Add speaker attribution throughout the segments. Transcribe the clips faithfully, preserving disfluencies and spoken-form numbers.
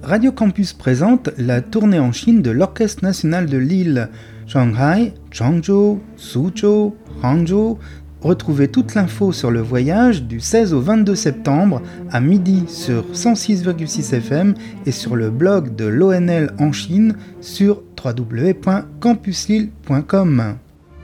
Speaker 1: Radio Campus présente la tournée en Chine de l'Orchestre national de Lille. Shanghai, Changzhou, Suzhou, Hangzhou. Retrouvez toute l'info sur le voyage du seize au vingt-deux septembre à midi sur cent six virgule six F M et sur le blog de l'O N L en Chine sur w w w point campus lille point com.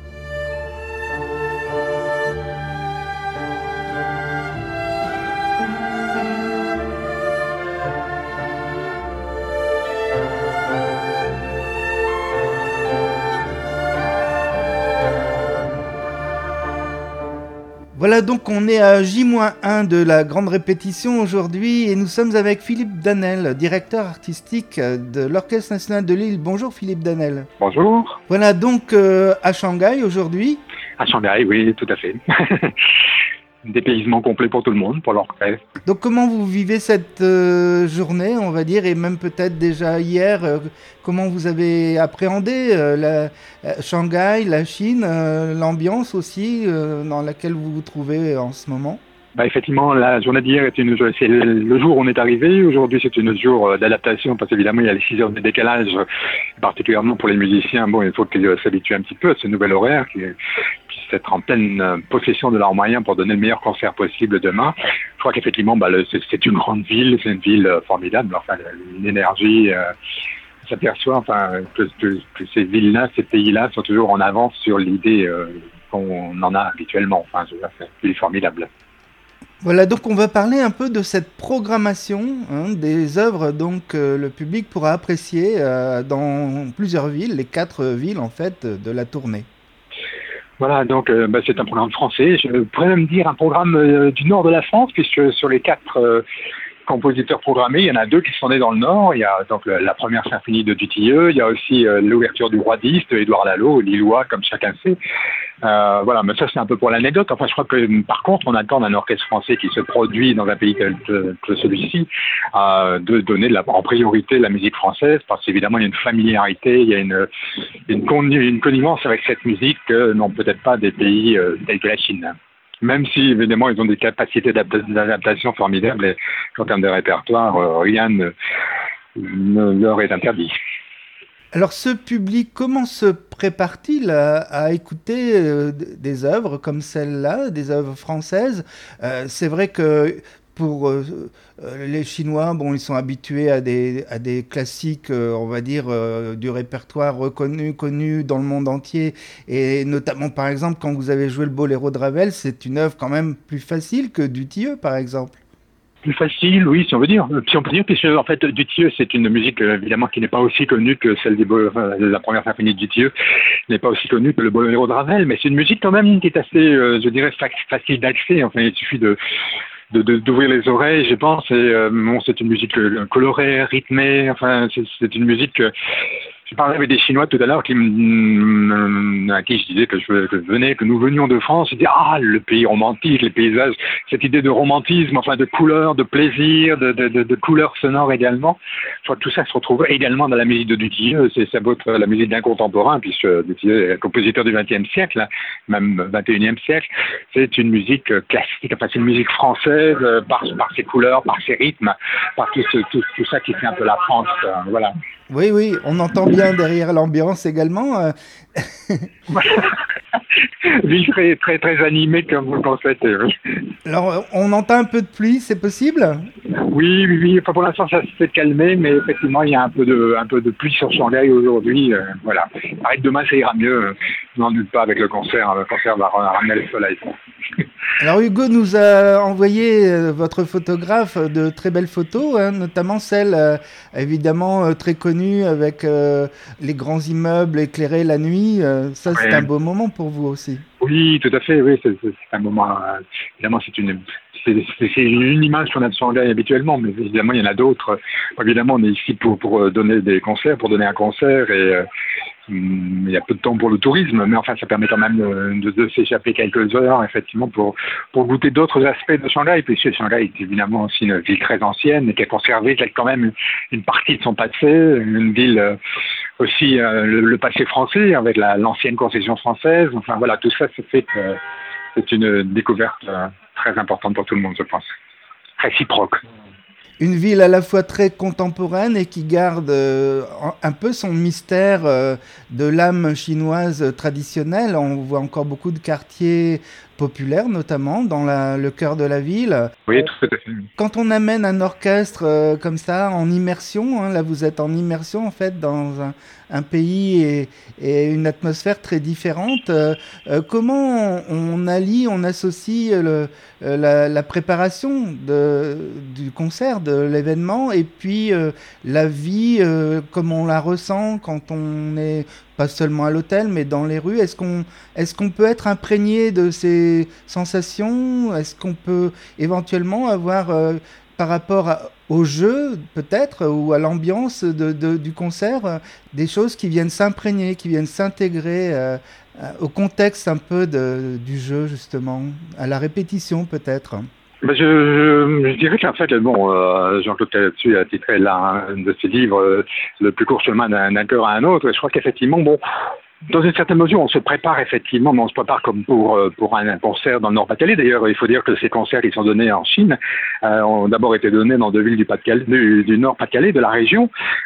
Speaker 1: Voilà, donc on est à J un de la grande répétition aujourd'hui et nous sommes avec Philippe Danel, directeur artistique de l'Orchestre national de Lille. Bonjour Philippe Danel.
Speaker 2: Bonjour.
Speaker 1: Voilà, donc euh, à Shanghai aujourd'hui.
Speaker 2: À Shanghai, oui, tout à fait. Dépaysement complet pour tout le monde, pour l'orchestre.
Speaker 1: Donc comment vous vivez cette euh, journée, on va dire, et même peut-être déjà hier, euh, comment vous avez appréhendé euh, la, euh, Shanghai, la Chine, euh, l'ambiance aussi euh, dans laquelle vous vous trouvez en ce moment?
Speaker 2: Bah effectivement, la journée d'hier est une c'est le jour où on est arrivé. Aujourd'hui, c'est une jour d'adaptation parce qu'évidemment, il y a les six heures de décalage, particulièrement pour les musiciens. Bon, il faut qu'ils s'habituent un petit peu à ce nouvel horaire, qu'ils puissent être en pleine possession de leurs moyens pour donner le meilleur concert possible demain. Je crois qu'effectivement, bah, le, c'est, c'est une grande ville, c'est une ville formidable. Enfin, l'énergie euh, s'aperçoit, enfin, que, que, que ces villes-là, ces pays-là sont toujours en avance sur l'idée euh, qu'on en a habituellement. Enfin, c'est une ville formidable.
Speaker 1: Voilà, donc on va parler un peu de cette programmation hein, des œuvres donc euh, le public pourra apprécier euh, dans plusieurs villes, les quatre villes en fait de la tournée.
Speaker 2: Voilà, donc euh, bah, c'est un programme français, je pourrais même dire un programme euh, du nord de la France, puisque sur les quatre euh, compositeurs programmés, il y en a deux qui sont nés dans le Nord. Il y a donc le, la première symphonie de Dutilleux, il y a aussi euh, l'ouverture du Roi dix de Édouard Lalo, lillois comme chacun sait. Euh, voilà, mais ça c'est un peu pour l'anecdote. Enfin, je crois que par contre, on attend d'un orchestre français qui se produit dans un pays tel que, que celui-ci euh, de donner de la, en priorité la musique française, parce qu'évidemment il y a une familiarité, il y a une, une, con, une connivence avec cette musique que n'ont peut-être pas des pays euh, tels que la Chine. Même si, évidemment, ils ont des capacités d'adaptation formidables et qu'en termes de répertoire, euh, rien ne, ne leur est interdit.
Speaker 1: Alors, ce public, comment se prépare-t-il à, à écouter euh, des œuvres comme celle-là, des œuvres françaises? euh, C'est vrai que pour euh, les Chinois, bon, ils sont habitués à des, à des classiques, euh, on va dire, euh, du répertoire reconnu, connu dans le monde entier. Et notamment, par exemple, quand vous avez joué le Boléro de Ravel, c'est une œuvre quand même plus facile que Dutilleux, par exemple.
Speaker 2: Plus facile, oui, si on veut dire. Si on peut dire, puisque en fait, Dutilleux, c'est une musique évidemment qui n'est pas aussi connue que celle des Bo- enfin, la première symphonie de Dutilleux, n'est pas aussi connue que le Boléro de Ravel, mais c'est une musique quand même qui est assez, euh, je dirais, facile d'accès. Enfin, il suffit de De, de, d'ouvrir les oreilles, je pense. Et euh, bon, c'est une musique colorée, rythmée. Enfin, c'est, c'est une musique. Euh, je parlais avec des Chinois tout à l'heure qui m- à qui je disais que je, que je venais, que nous venions de France. Ils disaient ah le pays romantique, les paysages, cette idée de romantisme, enfin de couleur, de plaisir, de, de, de, de couleurs sonores également. Je crois que tout ça se retrouve également dans la musique de Dutilleux. C'est ça vaut la musique d'un contemporain, puisque Dutilleux est compositeur du vingtième siècle, même vingt et unième siècle. C'est une musique classique, enfin c'est une musique française par, par ses couleurs, par ses rythmes, par tout, ce, tout, tout ça qui fait un peu la France. Euh, voilà.
Speaker 1: Oui, oui, on entend bien derrière l'ambiance également. Euh...
Speaker 2: Oui, très, très, très animé comme vous le constatez. Oui.
Speaker 1: Alors, on entend un peu de pluie, c'est possible?
Speaker 2: Oui, oui, oui. Enfin, pour l'instant, ça s'est calmé, mais effectivement, il y a un peu de, un peu de pluie sur Shanghai aujourd'hui. Euh, voilà. Arrête demain, ça ira mieux. Je n'en doute pas avec le concert. Le concert va ramener le soleil.
Speaker 1: Alors Hugo nous a envoyé euh, votre photographe de très belles photos, hein, notamment celle euh, évidemment euh, très connue avec euh, les grands immeubles éclairés la nuit. Euh, ça, ouais. C'est un beau moment pour vous aussi.
Speaker 2: Oui, tout à fait. Oui, c'est, c'est un moment. Euh, évidemment, c'est une. C'est, c'est, c'est une image qu'on a de Shanghai habituellement, mais évidemment, il y en a d'autres. Évidemment, on est ici pour, pour donner des concerts, pour donner un concert, et euh, il y a peu de temps pour le tourisme, mais enfin, ça permet quand même de, de, de s'échapper quelques heures, effectivement, pour, pour goûter d'autres aspects de Shanghai, puisque Shanghai est évidemment aussi une ville très ancienne, et qui a conservé quand même une partie de son passé, une ville euh, aussi, euh, le, le passé français, avec la, l'ancienne concession française. Enfin, voilà, tout ça, ça fait que euh, c'est une découverte euh, très importante pour tout le monde, je pense. Réciproque.
Speaker 1: une ville à la fois très contemporaine et qui garde euh, un peu son mystère euh, de l'âme chinoise traditionnelle. On voit encore beaucoup de quartiers populaires, notamment dans la, le cœur de la ville.
Speaker 2: Oui, tout à fait.
Speaker 1: Quand on amène un orchestre euh, comme ça en immersion, hein, là vous êtes en immersion en fait dans un, un pays et, et une atmosphère très différente, euh, euh, comment on, on allie, on associe le, euh, la, la préparation de, du concert, de l'événement et puis euh, la vie euh, comme on la ressent quand on est pas seulement à l'hôtel, mais dans les rues. Est-ce qu'on est-ce qu'on peut être imprégné de ces sensations? Est-ce qu'on peut éventuellement avoir, euh, par rapport à- au jeu, peut-être, ou à l'ambiance de, de- du concert, euh, des choses qui viennent s'imprégner, qui viennent s'intégrer euh, euh, au contexte un peu de- du jeu, justement, à la répétition, peut-être?
Speaker 2: Ben, je, je, je dirais qu'en fait, bon, euh, Jean-Claude Calatsu a titré l'un de ses livres euh, Le plus court chemin d'un d'un cœur à un autre. Et je crois qu'effectivement, bon, dans une certaine mesure, on se prépare effectivement, mais on se prépare comme pour euh, pour un, un concert dans le Nord-Pas-de-Calais. D'ailleurs, il faut dire que ces concerts qui sont donnés en Chine euh, ont d'abord été donnés dans deux villes du, Pas-de-Calais, du, du Nord-Pas-de-Calais, de la région.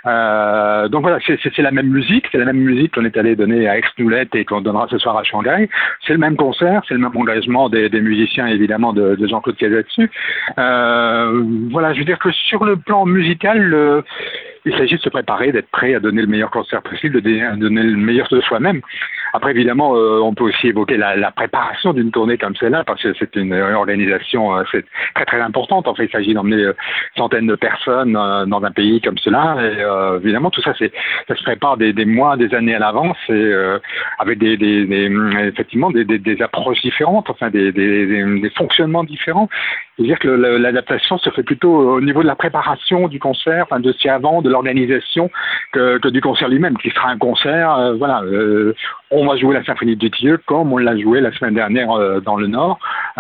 Speaker 2: Euh, donc voilà, c'est, c'est, c'est la même musique, c'est la même musique qu'on est allé donner à Aix-Noulette et qu'on donnera ce soir à Shanghai. C'est le même concert, c'est le même engagement des, des musiciens évidemment de, de Jean-Claude Calatsu. Euh, voilà, je veux dire que sur le plan musical, le, il s'agit de se préparer, d'être prêt à donner le meilleur concert possible, de donner le meilleur de soi-même. Après, évidemment, euh, on peut aussi évoquer la, la préparation d'une tournée comme celle-là, parce que c'est une organisation euh, c'est très très importante. En fait, il s'agit d'emmener euh, centaines de personnes euh, dans un pays comme cela. Et euh, évidemment, tout ça, c'est, ça se prépare des, des mois, des années à l'avance, et euh, avec des, des, des effectivement des, des, des approches différentes, enfin des, des, des, des fonctionnements différents. C'est-à-dire que le, l'adaptation se fait plutôt au niveau de la préparation du concert, enfin de ce qu'il y a avant, de l'organisation, que, que du concert lui-même, qui sera un concert. Euh, voilà, euh, on va jouer la symphonie de Thieu comme on l'a joué la semaine dernière euh, dans le Nord.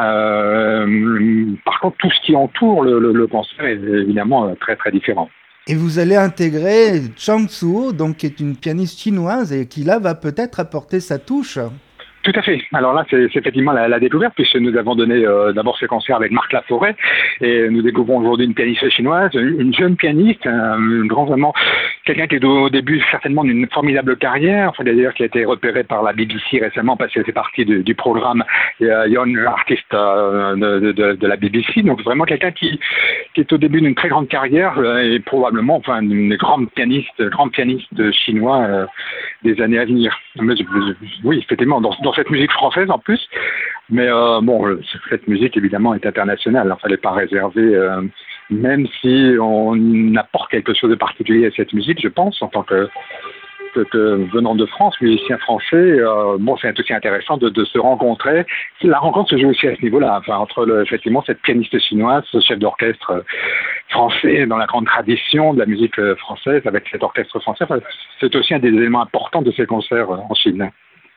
Speaker 2: Euh, par contre, tout ce qui entoure le, le, le concert est évidemment très très différent.
Speaker 1: Et vous allez intégrer Chang Tzuo, donc qui est une pianiste chinoise et qui là va peut-être apporter sa touche.
Speaker 2: Tout à fait. Alors là, c'est, c'est effectivement la, la découverte, puisque nous avons donné euh, d'abord ce concert avec Marc Laforêt, et nous découvrons aujourd'hui une pianiste chinoise, une jeune pianiste, un grand vraiment, quelqu'un qui est au début certainement d'une formidable carrière, enfin d'ailleurs qui a été repéré par la B B C récemment parce qu'elle fait partie du, du programme euh, Young Artist euh, de, de, de la B B C, donc vraiment quelqu'un qui, qui est au début d'une très grande carrière euh, et probablement enfin une grande pianiste, grande pianiste chinois euh, des années à venir. Mais, oui, effectivement, dans, dans cette musique française en plus, mais euh, bon, cette musique évidemment est internationale, enfin, elle n'est pas réservée, euh, même si on apporte quelque chose de particulier à cette musique, je pense, en tant que, que, que venant de France, musicien français, euh, bon, c'est aussi intéressant de, de se rencontrer. La rencontre se joue aussi à ce niveau-là, enfin, entre le, effectivement cette pianiste chinoise, ce chef d'orchestre français dans la grande tradition de la musique française, avec cet orchestre français, enfin, c'est aussi un des éléments importants de ces concerts en Chine.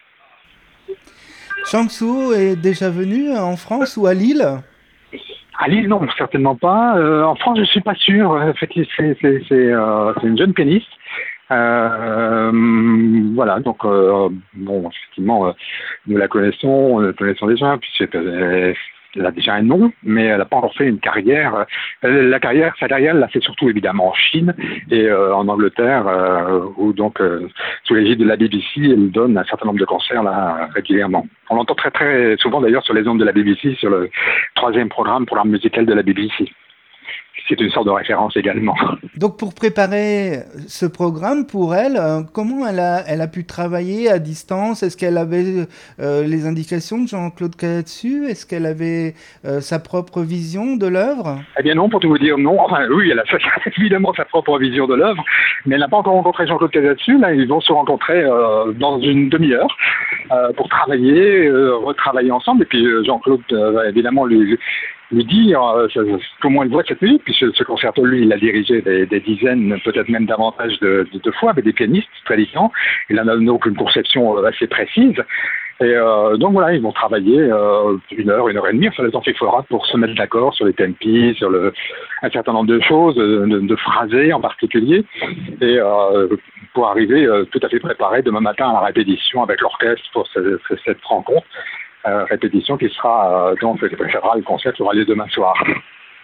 Speaker 1: Chang Tzuo est déjà venu en France ou à Lille?
Speaker 2: À Lille, non, certainement pas. Euh, en France, je suis pas sûr. En fait, c'est, c'est, c'est, c'est, euh, c'est une jeune pianiste. Euh, voilà, donc euh, bon, effectivement, euh, nous la connaissons, nous la connaissons déjà, puis c'est, euh, elle a déjà un nom, mais elle n'a pas encore fait une carrière. La carrière, sa carrière, elle l'a fait surtout évidemment en Chine et euh, en Angleterre, euh, où donc euh, sous l'égide de la B B C, elle donne un certain nombre de concerts là régulièrement. On l'entend très très souvent d'ailleurs sur les ondes de la B B C, sur le troisième programme programme musical de la B B C. C'est une sorte de référence également.
Speaker 1: Donc pour préparer ce programme pour elle, euh, comment elle a, elle a pu travailler à distance? Est-ce qu'elle avait euh, les indications de Jean-Claude Calatsu? Est-ce qu'elle avait euh, sa propre vision de l'œuvre?
Speaker 2: Eh bien non, pour tout vous dire, non. Enfin oui, elle a évidemment sa propre vision de l'œuvre, mais elle n'a pas encore rencontré Jean-Claude Calatsu. Là, ils vont se rencontrer euh, dans une demi-heure euh, pour travailler, euh, retravailler ensemble. Et puis euh, Jean-Claude euh, va évidemment lui... lui dire euh, comment il voit cette musique, puis ce, ce concerto, lui, il l'a dirigé des, des dizaines, peut-être même davantage de, de, de fois, avec des pianistes très différents. Il en a donc une conception assez précise. Et euh, donc voilà, ils vont travailler euh, une heure, une heure et demie, sur le temps qu'il faudra pour se mettre d'accord sur les tempi, sur le, un certain nombre de choses, de, de phrasés en particulier, et euh, pour arriver euh, tout à fait préparé demain matin à la répétition avec l'orchestre pour ce, ce, cette rencontre. Euh, répétition qui sera euh, donc préférera le concert qui aura lieu demain soir.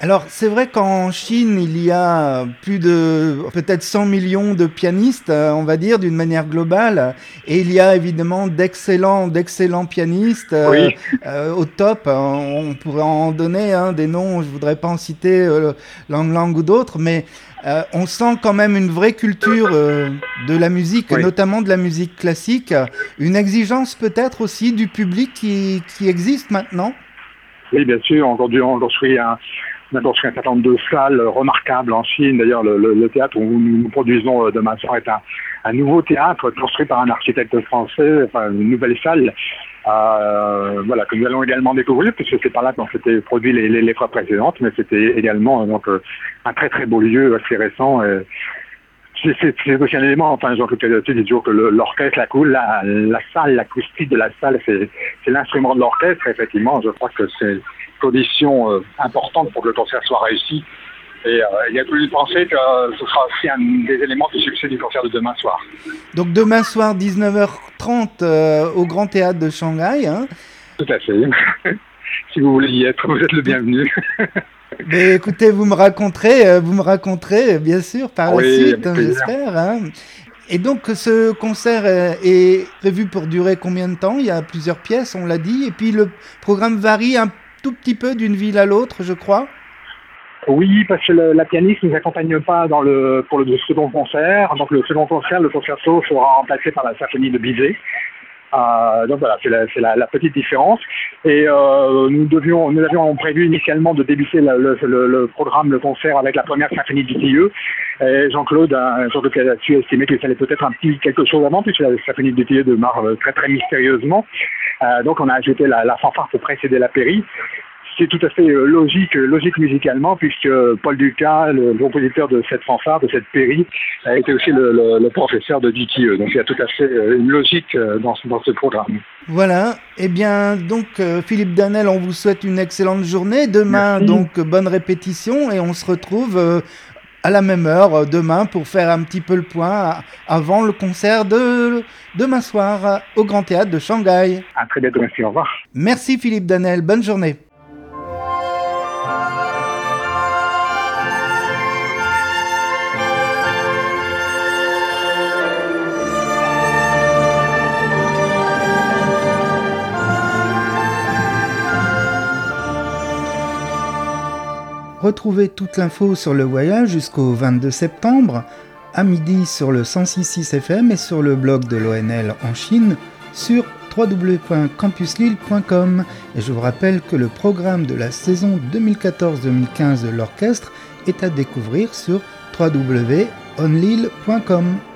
Speaker 1: Alors, c'est vrai qu'en Chine, il y a plus de peut-être cent millions de pianistes, on va dire, d'une manière globale. Et il y a évidemment d'excellents, d'excellents pianistes oui. euh, euh, au top. On pourrait en donner hein, des noms, je ne voudrais pas en citer euh, Lang Lang ou d'autres, mais euh, on sent quand même une vraie culture euh, de la musique, oui. notamment de la musique classique. Une exigence peut-être aussi du public qui, qui existe maintenant.
Speaker 2: Oui, bien sûr. Aujourd'hui, on construit un... On a construit un certain nombre de salles remarquables en Chine. D'ailleurs, le, le, le théâtre où nous, nous produisons demain soir est un, un nouveau théâtre construit par un architecte français, enfin une nouvelle salle, euh, voilà, que nous allons également découvrir, puisque c'est par là qu'on s'était produit les, les, les fois précédentes, mais c'était également donc, un très très beau lieu assez récent. Et c'est, c'est, c'est aussi un élément, enfin, Jean-Claude Cadotti dit toujours que le, l'orchestre, la cool, la, la salle, l'acoustique de la salle, c'est, c'est l'instrument de l'orchestre. Effectivement, je crois que c'est condition euh, importante pour que le concert soit réussi. Et euh, il y a tout lieu de penser que euh, ce sera aussi un des éléments du succès du concert de demain soir.
Speaker 1: Donc demain soir, dix-neuf heures trente, euh, au Grand Théâtre de Shanghai. Hein.
Speaker 2: Tout à fait. Si vous voulez y être, vous êtes le bienvenu.
Speaker 1: Mais écoutez, vous me raconterez, vous me raconterez, bien sûr, par oui, la suite, hein, j'espère. Hein. Et donc, ce concert est prévu pour durer combien de temps ? Il y a plusieurs pièces, on l'a dit. Et puis, le programme varie un tout petit peu d'une ville à l'autre, je crois.
Speaker 2: Oui, parce que le, la pianiste ne nous accompagne pas dans le, pour le second concert. Donc, le second concert, le concerto, sera remplacé par la symphonie de Bizet. Euh, donc voilà, c'est la, c'est la, la petite différence. Et euh, nous devions, nous avions prévu initialement de débuter le, le, le, le programme, le concert avec la première symphonie du Tilleux. Et Jean-Claude, Jean-Claude a su estimer qu'il fallait peut-être un petit quelque chose avant, puisque la symphonie du Tilleux démarre très très mystérieusement. Euh, donc on a ajouté la, la fanfare pour précéder la péri. C'est tout à fait logique, logique musicalement, puisque Paul Dukas, le compositeur de cette fanfare, de cette péri, a été aussi le, le, le professeur de Dutilleux. Donc il y a tout à fait une logique dans, dans ce programme.
Speaker 1: Voilà. Eh bien, donc Philippe Danel, on vous souhaite une excellente journée. Demain, Merci. Donc bonne répétition, et on se retrouve euh, à la même heure demain pour faire un petit peu le point avant le concert de demain soir au Grand Théâtre de Shanghai.
Speaker 2: À très bientôt. Merci. Au revoir.
Speaker 1: Merci Philippe Danel. Bonne journée. Retrouvez toute l'info sur le voyage jusqu'au vingt-deux septembre, à midi sur le cent six virgule six F M et sur le blog de l'O N L en Chine sur w w w point campus lille point com. Et je vous rappelle que le programme de la saison deux mille quatorze deux mille quinze de l'orchestre est à découvrir sur w w w point on lille point com.